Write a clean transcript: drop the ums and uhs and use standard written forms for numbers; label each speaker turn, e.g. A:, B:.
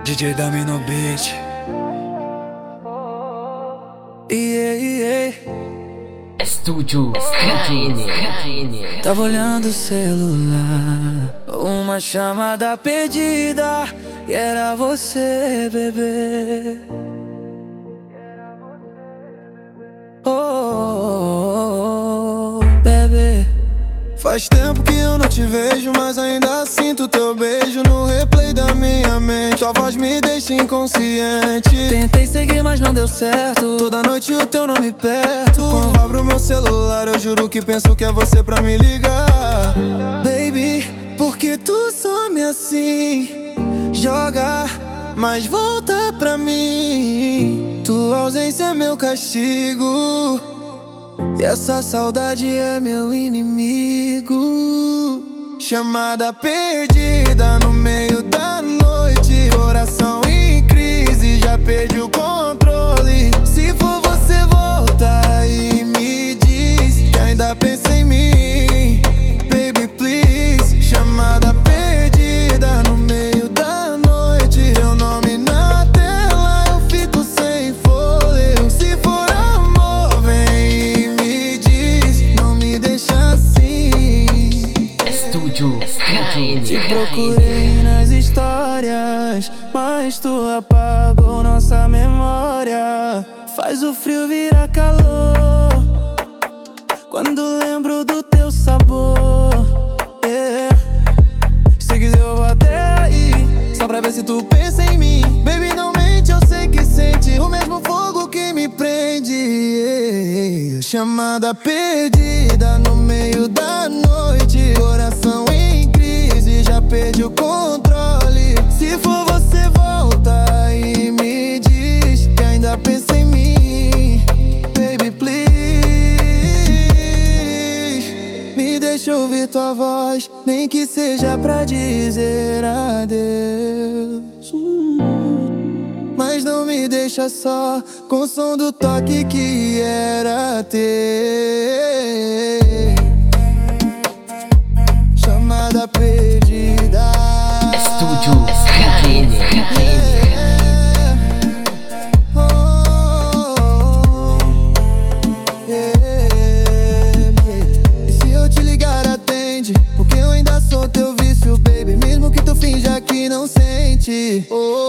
A: DJ Dami no beat. Yeah.
B: Estúdio KN.
A: Tava olhando o celular, uma chamada perdida, e era você, bebê. Bebê. Faz tempo que eu não te vejo, mas ainda sinto teu beijo no replay da minha mente. Tua voz me deixa inconsciente. Tentei seguir, mas não deu certo. Toda noite o teu nome perto. Quando abro meu celular, eu juro que penso que é você pra me ligar. Baby, por que tu some assim? Joga, mas volta pra mim. Tua ausência é meu castigo, e essa saudade é meu inimigo. Chamada perdida no meio da noite, coração em crise, já perdi o controle. Se for você, volta e me diz que ainda pensa em mim. Baby, please. Chamada perdida no meio da noite, teu nome na tela, eu fico sem fôlego. Se for amor, vem e me diz, não me deixa assim.
B: Estúdio KN.
A: Te procurei nas histórias, mas tu apagou nossa memória. Faz o frio virar calor quando lembro do teu sabor. Se quiser eu vou até aí, só pra ver se tu pensa em mim. Baby, não mente, eu sei que sente o mesmo fogo que me prende. Chamada perdida no meio da noite, coração em crise, já perdi o controle. Se for você, volta e me diz que ainda pensa em mim. Baby, please. Me deixa ouvir tua voz, nem que seja pra dizer adeus. Mas não me deixa só com o som do toque que era teu. Chamada perdida.
B: Estúdio KN.
A: E se eu te ligar, atende, porque eu ainda sou teu vício, baby. Mesmo que tu finja que não sente.